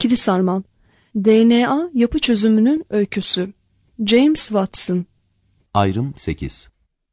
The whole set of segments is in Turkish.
İkili Sarmal. DNA yapı çözümünün öyküsü. James Watson. Ayrım 8.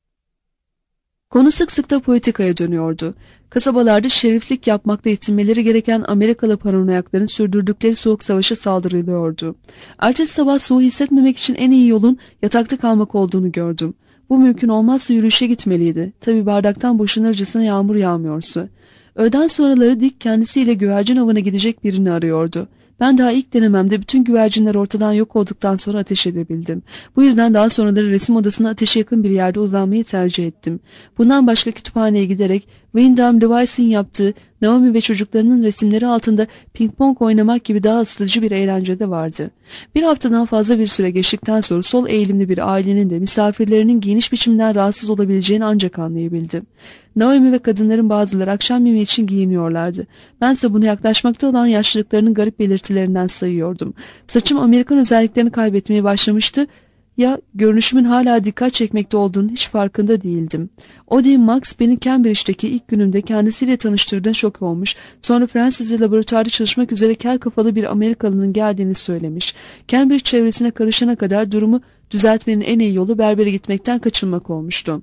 Konu sık sık da politikaya dönüyordu. Kasabalarda şeriflik yapmakta yetinmeleri gereken Amerikalı paranoyakların sürdürdükleri soğuk savaşa saldırılıyordu. Ertesi sabah soğuğu hissetmemek için en iyi yolun yatakta kalmak olduğunu gördüm. Bu mümkün olmazsa yürüyüşe gitmeliydi. Tabii bardaktan boşanırcasına yağmur yağmıyorsa. Öğleden sonraları Dick kendisiyle güvercin avına gidecek birini arıyordu. Ben daha ilk denememde bütün güvercinler ortadan yok olduktan sonra ateş edebildim. Bu yüzden daha sonraları resim odasına ateşe yakın bir yerde uzanmayı tercih ettim. Bundan başka kütüphaneye giderek Wyndham Lewis'in yaptığı Naomi ve çocuklarının resimleri altında ping pong oynamak gibi daha ısıtıcı bir eğlence de vardı. Bir haftadan fazla bir süre geçtikten sonra sol eğilimli bir ailenin de misafirlerinin giyiniş biçiminden rahatsız olabileceğini ancak anlayabildim. Naomi ve kadınların bazıları akşam yemeği için giyiniyorlardı. Bense bunu yaklaşmakta olan yaşlılıklarının garip belirtilerinden sayıyordum. Saçım Amerikan özelliklerini kaybetmeye başlamıştı. Ya görünüşümün hala dikkat çekmekte olduğunun hiç farkında değildim. Odie Max beni Cambridge'deki ilk günümde kendisiyle tanıştırdığında şok olmuş. Sonra Fransızca laboratuvarda çalışmak üzere kel kafalı bir Amerikalının geldiğini söylemiş. Cambridge çevresine karışana kadar durumu düzeltmenin en iyi yolu berbere gitmekten kaçınmak olmuştu.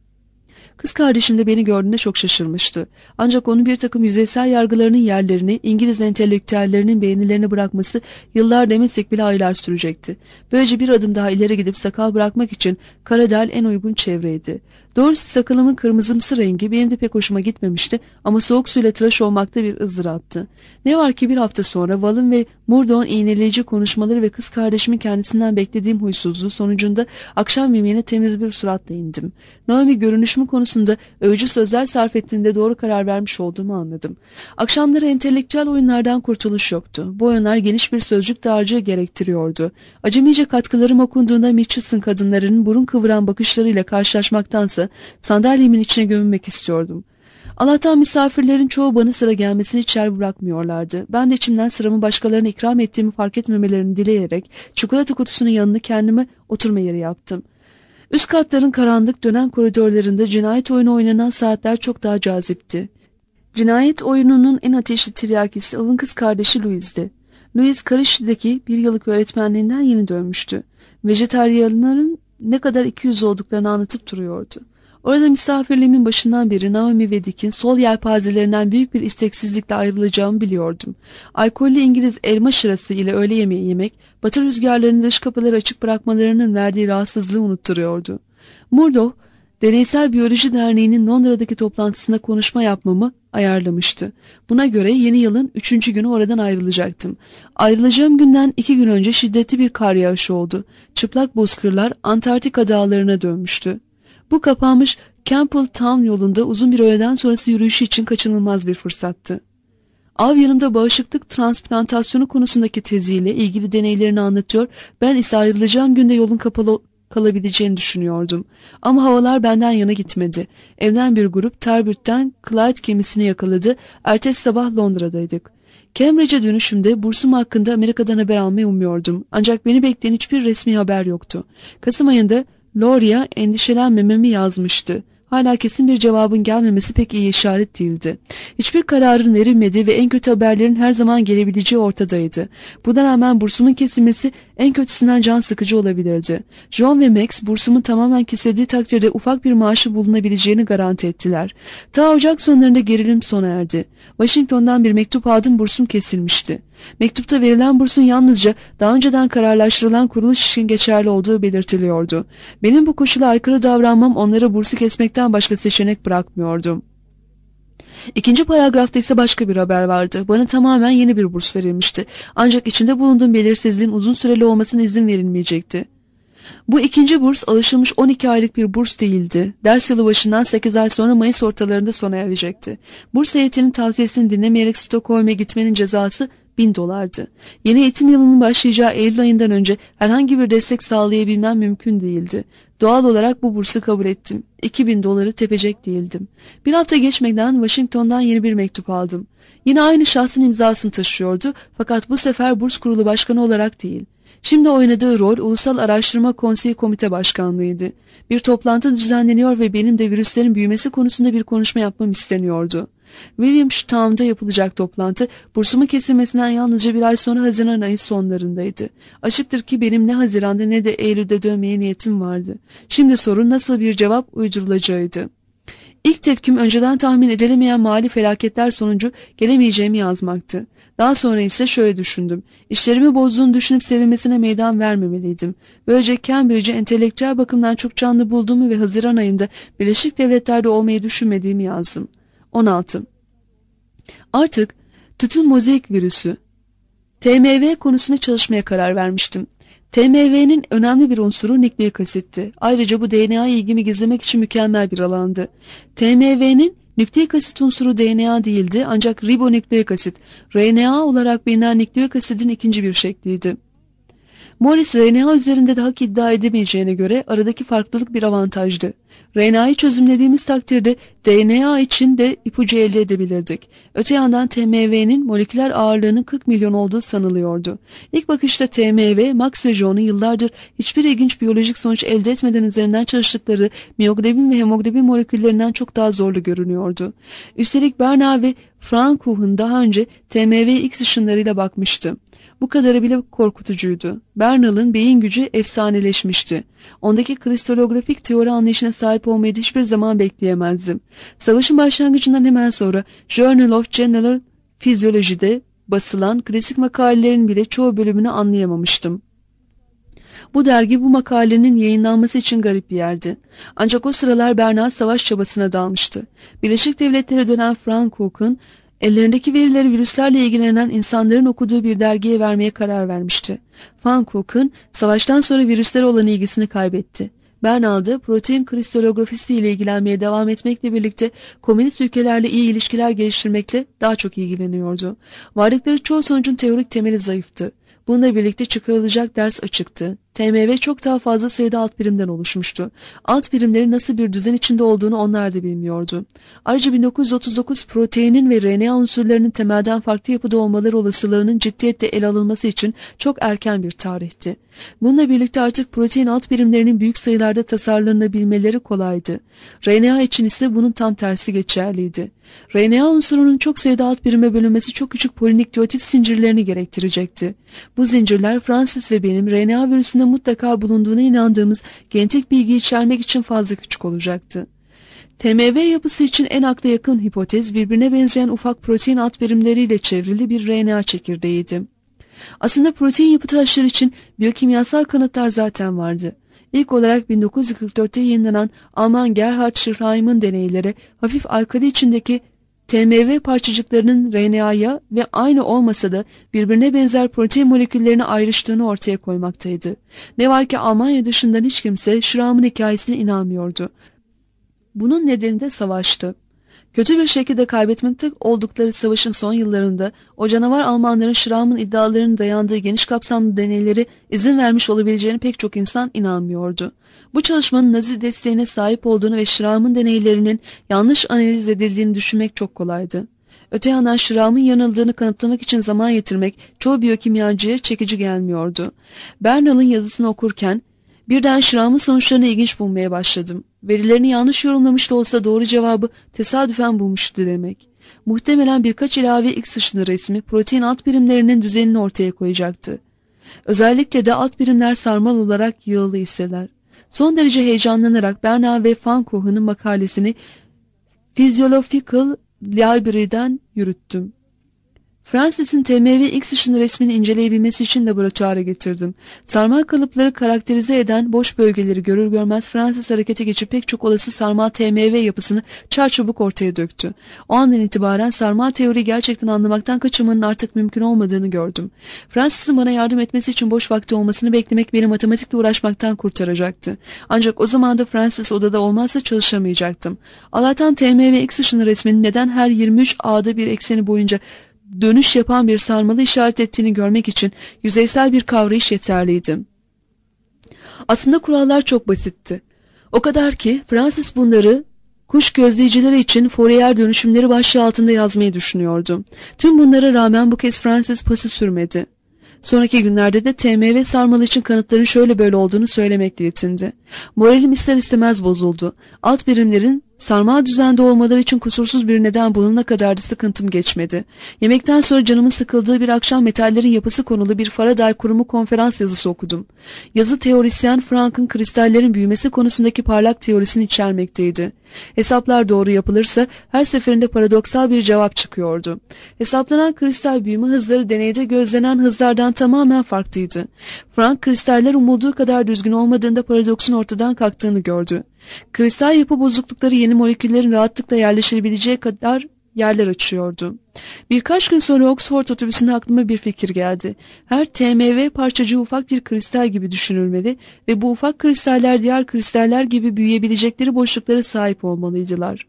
Kız kardeşim de beni gördüğünde çok şaşırmıştı. Ancak onun bir takım yüzeysel yargılarının yerlerini İngiliz entelektüellerinin beğenilerine bırakması yıllar demesek bile aylar sürecekti. Böylece bir adım daha ileri gidip sakal bırakmak için Karadel en uygun çevreydi. Doğrusu sakalımın kırmızımsı rengi benim de pek hoşuma gitmemişti ama soğuk suyla tıraş olmakta bir ızdıraptı. Ne var ki bir hafta sonra Wall'ın ve Murdoch'un iğneleyici konuşmaları ve kız kardeşimin kendisinden beklediğim huysuzluğu sonucunda akşam yemeğine temiz bir suratla indim. Naomi görünüşümü konusunda övücü sözler sarf ettiğinde doğru karar vermiş olduğumu anladım. Akşamları entelektüel oyunlardan kurtuluş yoktu. Bu oyunlar geniş bir sözcük dağarcığı gerektiriyordu. Acemice katkılarım okunduğunda Mitchell'sın kadınlarının burun kıvıran bakışlarıyla karşılaşmaktansa sandalyemin içine gömülmek istiyordum. Allah'tan misafirlerin çoğu bana sıra gelmesini hiç yer bırakmıyorlardı. Ben de içimden sıramı başkalarına ikram ettiğimi fark etmemelerini dileyerek çikolata kutusunun yanına kendime oturma yeri yaptım. Üst katların karanlık dönen koridorlarında cinayet oyunu oynanan saatler çok daha cazipti. Cinayet oyununun en ateşli tiryakisi Av'ın kız kardeşi Louis'di. Louis Karışlı'daki bir yıllık öğretmenliğinden yeni dönmüştü. Vejetaryenlerin ne kadar 200 olduklarını anlatıp duruyordu. Orada misafirliğimin başından beri Naomi ve Dick'in sol yelpazelerinden büyük bir isteksizlikle ayrılacağımı biliyordum. Alkollü İngiliz elma şırası ile öğle yemeği yemek, batı rüzgarlarının dış kapıları açık bırakmalarının verdiği rahatsızlığı unutturuyordu. Murdoch, Deneysel Biyoloji Derneği'nin Londra'daki toplantısında konuşma yapmamı ayarlamıştı. Buna göre yeni yılın 3. günü oradan ayrılacaktım. Ayrılacağım günden 2 gün önce şiddetli bir kar yağışı oldu. Çıplak bozkırlar Antarktika dağlarına dönmüştü. Bu kapanmış Campbell Town yolunda uzun bir öğleden sonrası yürüyüşü için kaçınılmaz bir fırsattı. Av yanımda bağışıklık transplantasyonu konusundaki teziyle ilgili deneylerini anlatıyor, ben ise ayrılacağım günde yolun kapalı kalabileceğini düşünüyordum. Ama havalar benden yana gitmedi. Evden bir grup Tarbert'ten Clyde gemisini yakaladı, ertesi sabah Londra'daydık. Cambridge'e dönüşümde bursum hakkında Amerika'dan haber almayı umuyordum. Ancak beni bekleyen hiçbir resmi haber yoktu. Kasım ayında Loria endişelenmememi yazmıştı. Hala kesin bir cevabın gelmemesi pek iyi işaret değildi. Hiçbir kararın verilmediği ve en kötü haberlerin her zaman gelebileceği ortadaydı. Buna rağmen bursumun kesilmesi en kötüsünden can sıkıcı olabilirdi. John ve Max bursumun tamamen kesildiği takdirde ufak bir maaşı bulunabileceğini garanti ettiler. Ta Ocak sonlarında gerilim sona erdi. Washington'dan bir mektup aldım, bursum kesilmişti. Mektupta verilen bursun yalnızca daha önceden kararlaştırılan kuruluş için geçerli olduğu belirtiliyordu. Benim bu koşula aykırı davranmam onlara bursu kesmekten başka seçenek bırakmıyordu. İkinci paragrafta ise başka bir haber vardı. Bana tamamen yeni bir burs verilmişti. Ancak içinde bulunduğum belirsizliğin uzun süreli olmasına izin verilmeyecekti. Bu ikinci burs alışılmış 12 aylık bir burs değildi. Ders yılı başından 8 ay sonra Mayıs ortalarında sona erecekti. Burs heyetinin tavsiyesini dinlemeyerek Stockholm'e gitmenin cezası $1000'dı. Yeni eğitim yılının başlayacağı Eylül ayından önce herhangi bir destek sağlayabilmem mümkün değildi. Doğal olarak bu bursu kabul ettim. $2000 tepecek değildim. Bir hafta geçmeden Washington'dan yeni bir mektup aldım. Yine aynı şahsın imzasını taşıyordu fakat bu sefer burs kurulu başkanı olarak değil. Şimdi oynadığı rol Ulusal Araştırma Konseyi Komite Başkanlığıydı. Bir toplantı düzenleniyor ve benim de virüslerin büyümesi konusunda bir konuşma yapmam isteniyordu. Williamstown'da yapılacak toplantı bursumun kesilmesinden yalnızca bir ay sonra Haziran ayı sonlarındaydı. Açıktır ki benim ne Haziran'da ne de Eylül'de dönmeye niyetim vardı. Şimdi sorun nasıl bir cevap uydurulacağıydı. İlk tepkim önceden tahmin edilemeyen mali felaketler sonucu gelemeyeceğimi yazmaktı. Daha sonra ise şöyle düşündüm. İşlerimi bozduğunu düşünüp sevinmesine meydan vermemeliydim. Böylece Cambridge'i entelektüel bakımdan çok canlı bulduğumu ve Haziran ayında Birleşik Devletler'de olmayı düşünmediğimi yazdım. 16. Artık tütün mozaik virüsü TMV konusunda çalışmaya karar vermiştim. TMV'nin önemli bir unsuru nükleik asitti. Ayrıca bu DNA'ya ilgimi gizlemek için mükemmel bir alandı. TMV'nin nükleik asit unsuru DNA değildi ancak ribonükleik asit, RNA olarak bilinen nükleik asidin ikinci bir şekliydi. Morris RNA üzerinde de hak iddia edemeyeceğine göre aradaki farklılık bir avantajdı. RNA'yı çözümlediğimiz takdirde DNA için de ipucu elde edebilirdik. Öte yandan TMV'nin moleküler ağırlığının 40 milyon olduğu sanılıyordu. İlk bakışta TMV, Max ve John'un yıllardır hiçbir ilginç biyolojik sonuç elde etmeden üzerinden çalıştıkları miyoglobin ve hemoglobin moleküllerinden çok daha zorlu görünüyordu. Üstelik Bernard ve Fraunhofen daha önce TMV X ışınlarıyla bakmıştı. Bu kadarı bile korkutucuydu. Bernal'ın beyin gücü efsaneleşmişti. Ondaki kristalografik teori anlayışına sahip olmayı da hiçbir zaman bekleyemezdim. Savaşın başlangıcından hemen sonra Journal of General Physiology'de basılan klasik makalelerin bile çoğu bölümünü anlayamamıştım. Bu dergi bu makalenin yayınlanması için garip bir yerdi. Ancak o sıralar Bernal savaş çabasına dalmıştı. Birleşik Devletlere dönen Fraunhofen, ellerindeki verileri virüslerle ilgilenen insanların okuduğu bir dergiye vermeye karar vermişti. Fraunhofen, savaştan sonra virüslere olan ilgisini kaybetti. Bernal da protein kristalografisi ile ilgilenmeye devam etmekle birlikte komünist ülkelerle iyi ilişkiler geliştirmekle daha çok ilgileniyordu. Vardıkları çoğu sonucun teorik temeli zayıftı. Bununla birlikte çıkarılacak ders açıktı. TMV çok daha fazla sayıda alt birimden oluşmuştu. Alt birimlerin nasıl bir düzen içinde olduğunu onlar da bilmiyordu. Ayrıca 1939 proteinin ve RNA unsurlarının temelden farklı yapıda olmaları olasılığının ciddiyetle ele alınması için çok erken bir tarihti. Bununla birlikte artık protein alt birimlerinin büyük sayılarda tasarlanabilmeleri kolaydı. RNA için ise bunun tam tersi geçerliydi. RNA unsurunun çok sayıda alt birime bölünmesi çok küçük polinükleotit zincirlerini gerektirecekti. Bu zincirler Francis ve benim RNA virüsünde mutlaka bulunduğuna inandığımız genetik bilgi içermek için fazla küçük olacaktı. TMV yapısı için en akla yakın hipotez birbirine benzeyen ufak protein alt birimleriyle çevrili bir RNA çekirdeğiydi. Aslında protein yapı taşları için biyokimyasal kanıtlar zaten vardı. İlk olarak 1944'te yayınlanan Alman Gerhard Schramm'ın deneyleri hafif alkali içindeki TMV parçacıklarının RNA'ya ve aynı olmasa da birbirine benzer protein moleküllerini ayrıştığını ortaya koymaktaydı. Ne var ki Almanya dışından hiç kimse Schramm'ın hikayesine inanmıyordu. Bunun nedeni de savaştı. Kötü bir şekilde kaybetmekte oldukları savaşın son yıllarında o canavar Almanların Schramm'ın iddialarının dayandığı geniş kapsamlı deneyleri izin vermiş olabileceğini pek çok insan inanmıyordu. Bu çalışmanın Nazi desteğine sahip olduğunu ve Schramm'ın deneylerinin yanlış analiz edildiğini düşünmek çok kolaydı. Öte yandan Schramm'ın yanıldığını kanıtlamak için zaman yitirmek çoğu biyokimyacıya çekici gelmiyordu. Bernal'ın yazısını okurken birden Schramm'ın sonuçlarını ilginç bulmaya başladım. Verilerini yanlış yorumlamış da olsa doğru cevabı tesadüfen bulmuştu demek. Muhtemelen birkaç ilave X ışını resmi protein alt birimlerinin düzenini ortaya koyacaktı. Özellikle de alt birimler sarmal olarak yığılı iseler. Son derece heyecanlanarak Bernal ve Fraunhofen'ın makalesini Physiological Library'den yürüttüm. Francis'in TMV X ışını resmini inceleyebilmesi için laboratuvara getirdim. Sarmal kalıpları karakterize eden boş bölgeleri görür görmez Francis harekete geçip pek çok olası sarmal TMV yapısını çarçabuk ortaya döktü. O andan itibaren sarmal teoriyi gerçekten anlamaktan kaçınmanın artık mümkün olmadığını gördüm. Francis'in bana yardım etmesi için boş vakti olmasını beklemek beni matematikle uğraşmaktan kurtaracaktı. Ancak o zaman da Francis odada olmazsa çalışamayacaktım. Allah'tan TMV X ışını resminin neden her 23 A'da bir ekseni boyunca dönüş yapan bir sarmalı işaret ettiğini görmek için yüzeysel bir kavrayış yeterliydi. Aslında kurallar çok basitti. O kadar ki Francis bunları kuş gözleyicileri için Fourier dönüşümleri başlığı altında yazmayı düşünüyordu. Tüm bunlara rağmen bu kez Francis pası sürmedi. Sonraki günlerde de TMV sarmalı için kanıtların şöyle böyle olduğunu söylemekle yetindi. Moralim ister istemez bozuldu. Alt birimlerin Sarmal düzende olmaları için kusursuz bir neden bulunana kadar da sıkıntım geçmedi. Yemekten sonra canımın sıkıldığı bir akşam metallerin yapısı konulu bir Faraday kurumu konferans yazısı okudum. Yazı teorisyen Frank'ın kristallerin büyümesi konusundaki parlak teorisini içermekteydi. Hesaplar doğru yapılırsa her seferinde paradoksal bir cevap çıkıyordu. Hesaplanan kristal büyüme hızları deneyde gözlenen hızlardan tamamen farklıydı. Frank kristaller umulduğu kadar düzgün olmadığında paradoksun ortadan kalktığını gördü. Kristal yapı bozuklukları yeni moleküllerin rahatlıkla yerleşebileceği kadar yerler açıyordu. Birkaç gün sonra Oxford otobüsünde aklıma bir fikir geldi. Her TMV parçacığı ufak bir kristal gibi düşünülmeli ve bu ufak kristaller diğer kristaller gibi büyüyebilecekleri boşluklara sahip olmalıydılar.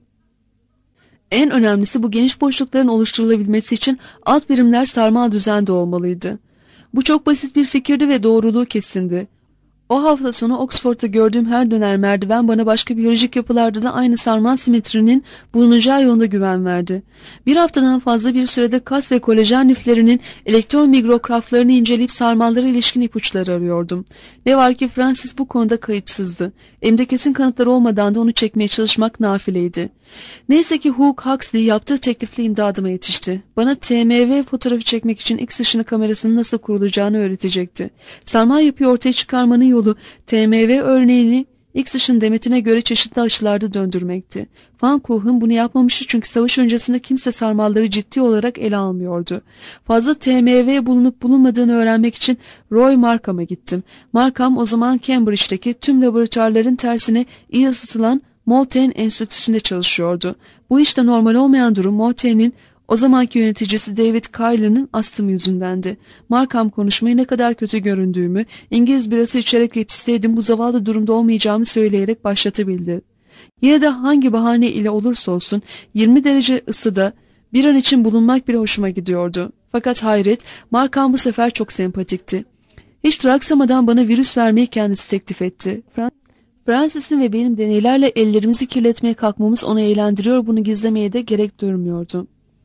En önemlisi bu geniş boşlukların oluşturulabilmesi için alt birimler sarmal düzende olmalıydı. Bu çok basit bir fikirdi ve doğruluğu kesindi. O hafta sonu Oxford'da gördüğüm her döner merdiven bana başka biyolojik yapılarda da aynı sarmal simetrinin bulunacağı yolunda güven verdi. Bir haftadan fazla bir sürede kas ve kolajen liflerinin elektron mikrograflarını inceleyip sarmallara ilişkin ipuçları arıyordum. Ne var ki Francis bu konuda kayıtsızdı. Elimde kesin kanıtlar olmadan da onu çekmeye çalışmak nafileydi. Neyse ki Hugh Huxley yaptığı teklifle imdadıma yetişti. Bana TMV fotoğrafı çekmek için X ışını kamerasının nasıl kurulacağını öğretecekti. Sarmal yapıyı ortaya çıkarmanın yolu TMV örneğini X ışın demetine göre çeşitli açılarda döndürmekti. Van Kuchen bunu yapmamıştı çünkü savaş öncesinde kimse sarmalları ciddi olarak ele almıyordu. Fazla TMV bulunup bulunmadığını öğrenmek için Roy Markham'a gittim. Markham o zaman Cambridge'deki tüm laboratuvarların tersine iyi ısıtılan Moulton Enstitüsü'nde çalışıyordu. Bu işte normal olmayan durum Moulton'in o zamanki yöneticisi David Cuyler'ın astımı yüzündendi. Markham konuşmayı ne kadar kötü göründüğümü, İngiliz birası içerek yetişseydim bu zavallı durumda olmayacağımı söyleyerek başlatabildi. Yine de hangi bahane ile olursa olsun 20 derece ısıda bir an için bulunmak bile hoşuma gidiyordu. Fakat hayret, Markham bu sefer çok sempatikti. Hiç duraksamadan bana virüs vermeyi kendisi teklif etti. Francis'in ve benim deneylerle ellerimizi kirletmeye kalkmamız onu eğlendiriyor, bunu gizlemeye de gerek durmuyordu.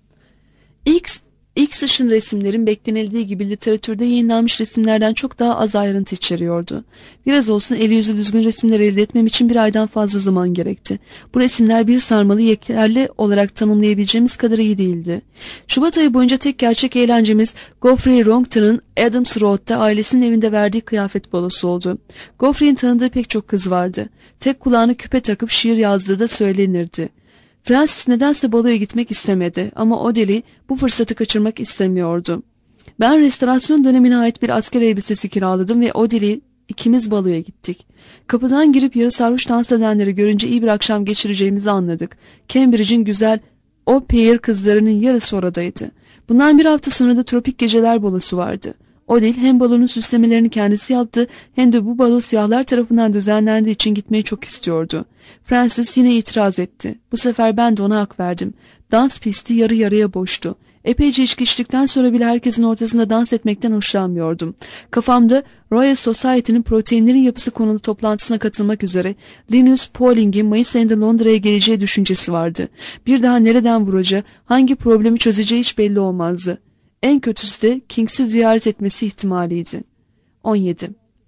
X ışın resimlerin beklenildiği gibi literatürde yayınlanmış resimlerden çok daha az ayrıntı içeriyordu. Biraz olsun eli yüzü düzgün resimler elde etmem için bir aydan fazla zaman gerekti. Bu resimler bir sarmalı yeterli olarak tanımlayabileceğimiz kadar iyi değildi. Şubat ayı boyunca tek gerçek eğlencemiz Geoffrey Rongton'ın Adams Road'da ailesinin evinde verdiği kıyafet balosu oldu. Geoffrey'in tanıdığı pek çok kız vardı. Tek kulağına küpe takıp şiir yazdığı da söylenirdi. Francis nedense baloya gitmek istemedi ama Odile bu fırsatı kaçırmak istemiyordu. Ben restorasyon dönemine ait bir asker elbisesi kiraladım ve Odile ikimiz baloya gittik. Kapıdan girip yarı sarhoş dans edenleri görünce iyi bir akşam geçireceğimizi anladık. Cambridge'in güzel au pair kızlarının yarısı oradaydı. Bundan bir hafta sonra da tropik geceler balosu vardı. Odile hem balonun süslemelerini kendisi yaptı hem de bu balo siyahlar tarafından düzenlendiği için gitmeyi çok istiyordu. Francis yine itiraz etti. Bu sefer ben de ona hak verdim. Dans pisti yarı yarıya boştu. Epeyce içki içtikten sonra bile herkesin ortasında dans etmekten hoşlanmıyordum. Kafamda Royal Society'nin proteinlerin yapısı konulu toplantısına katılmak üzere Linus Pauling'in Mayıs ayında Londra'ya geleceği düşüncesi vardı. Bir daha nereden vuracağı, hangi problemi çözeceği hiç belli olmazdı. En kötüsü de Kings'i ziyaret etmesi ihtimaliydi. 17.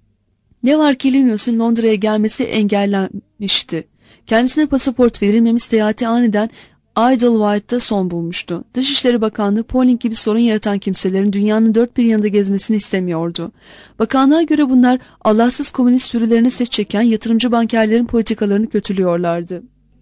Ne var ki Linus'un Londra'ya gelmesi engellenmişti. Kendisine pasaport verilmemiş, seyahati aniden Idlewild'da son bulmuştu. Dışişleri Bakanlığı Pauling gibi sorun yaratan kimselerin dünyanın dört bir yanında gezmesini istemiyordu. Bakanlığa göre bunlar Allahsız komünist sürülerine set çeken yatırımcı bankerlerin politikalarını kötülüyorlardı.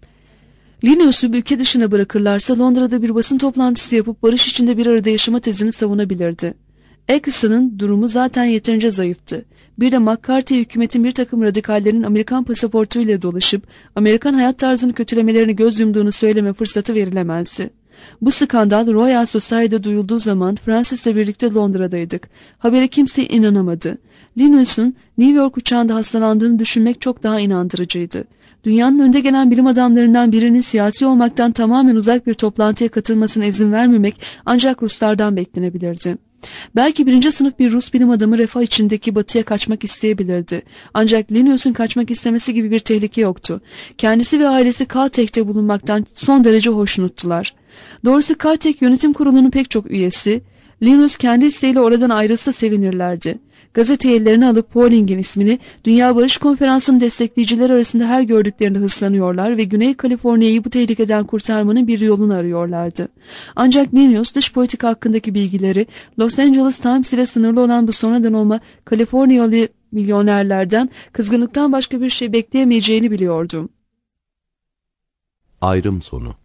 Linus'u ülke dışına bırakırlarsa Londra'da bir basın toplantısı yapıp barış içinde bir arada yaşama tezini savunabilirdi. Atkinson'ın durumu zaten yeterince zayıftı. Bir de McCarthy hükümetin bir takım radikallerin Amerikan pasaportuyla dolaşıp Amerikan hayat tarzını kötülemelerini göz yumduğunu söyleme fırsatı verilemezdi. Bu skandal Royal Society'de duyulduğu zaman Francis'le birlikte Londra'daydık. Habere kimse inanamadı. Linus'un New York uçağında hastalandığını düşünmek çok daha inandırıcıydı. Dünyanın önde gelen bilim adamlarından birinin siyasi olmaktan tamamen uzak bir toplantıya katılmasına izin vermemek ancak Ruslardan beklenebilirdi. Belki birinci sınıf bir Rus bilim adamı refah içindeki batıya kaçmak isteyebilirdi. Ancak Linus'un kaçmak istemesi gibi bir tehlike yoktu. Kendisi ve ailesi Caltech'te bulunmaktan son derece hoşnuttular. Doğrusu Caltech yönetim kurulunun pek çok üyesi, Linus kendi isteğiyle oradan ayrılsa sevinirlerdi. Gazete ellerine alıp Pauling'in ismini Dünya Barış Konferansı'nın destekleyicileri arasında her gördüklerinde hırslanıyorlar ve Güney Kaliforniya'yı bu tehlikeden kurtarmanın bir yolunu arıyorlardı. Ancak Linus dış politika hakkındaki bilgileri Los Angeles Times ile sınırlı olan bu sonradan olma Kaliforniyalı milyonerlerden kızgınlıktan başka bir şey bekleyemeyeceğini biliyordu. Ayrım sonu.